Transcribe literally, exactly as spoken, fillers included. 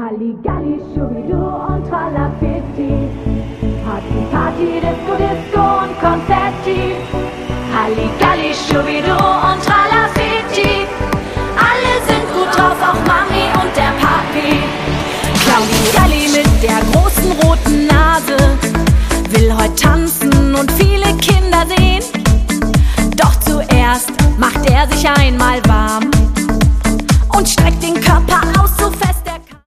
Halligalli, Schubidu und Tralafitti. Party, Party, Disco, Disco und Konfetti. Halligalli, Schubidu und Tralafitti. Alle sind gut drauf, auch Mami und der Papi. Claudi mit der großen roten Nase will heute tanzen und viele Kinder sehen. Doch zuerst macht er sich einmal warm und streckt den Körper aus so fest.